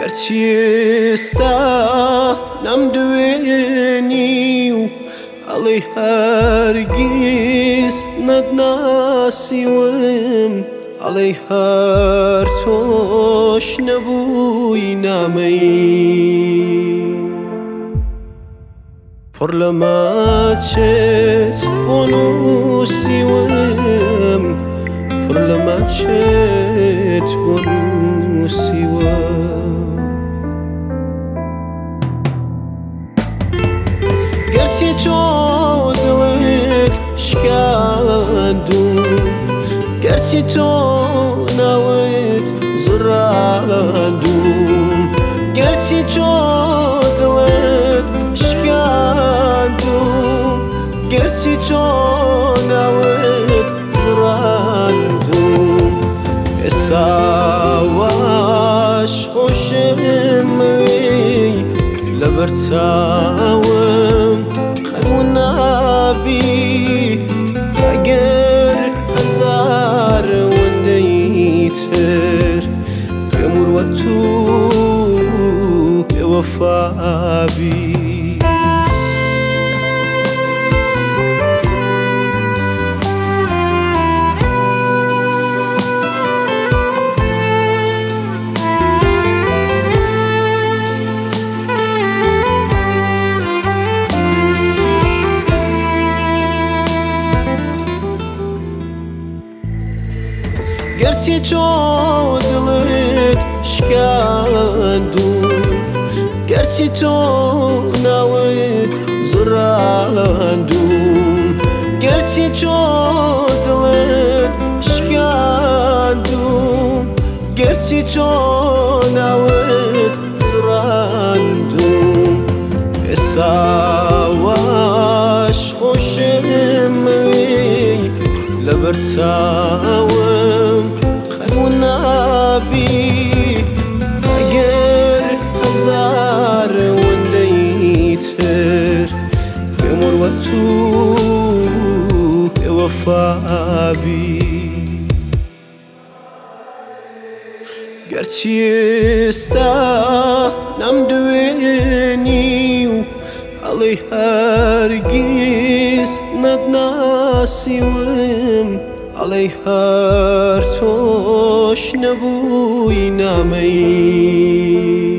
گرچی ئێستا نەمدوێنی و ئەڵێی هەرگیز نەتناسیوم ئەڵێی هەر تۆش نەبووی نامەی پڕ لە ماچێت بۆ نووسیوم پڕ لە ماچێت بۆ نووسیوم گەرچی تۆ دڵت شکاندوم گەرچی تۆ ناوت زڕاندوم گەرچی تۆ دڵت شکاندوم گەرچی تۆ ناوت زڕاندوم ئێستا واش خۆشمەوێی لەبەر چاوم قەلب نابی ئەگەر هەزار وەندەی تر پێم وە توو بێوەفابی گەرچی تۆ دڵت شکاندوم گەرچی تۆ ناوت زڕاندوم گەرچی تۆ دڵت شکاندوم گەرچی تۆ ناوت زڕاندوم ئێستا واش خۆشمەوێی لەبەر چاوم قەلب نابی ئەگەر هەزار وەندەی تر پێم وە توو بێوەفابی گەرچی ئێستا نەمدوێنی و ئەڵێی هەرگیز نەتناسیوم ئەڵێی هەر تۆش نەبووی نامەی